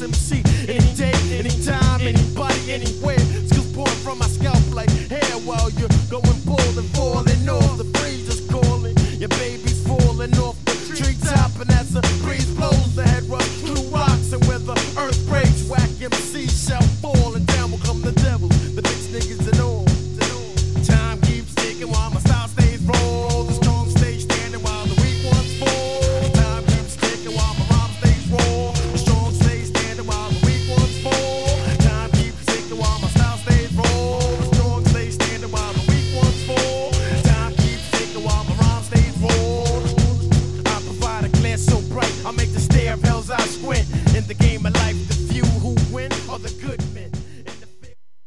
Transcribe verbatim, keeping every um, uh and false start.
M C. Any day, anytime, anybody, anywhere. Skills pouring from my scalp like hair while you're going bald and falling off. The breeze is calling, your baby's falling off the treetop, and as the breeze blows, the head rush through rocks, and where the earth breaks, whack M C shall fall, and down will come the devil, the bitch niggas and all. Time keeps ticking while my style stays roll. The strong stay standing while the weak ones fall. Time keeps ticking while my rhyme stays roll. The strong stay standing while the weak ones fall. Time keeps ticking while my style stays roll. The strong stay standing while the weak ones fall. Time keeps ticking while my rhyme stays roll. I provide a glare so bright, I make the stare of hell's eye squint. In the game of life, the few who win are the good.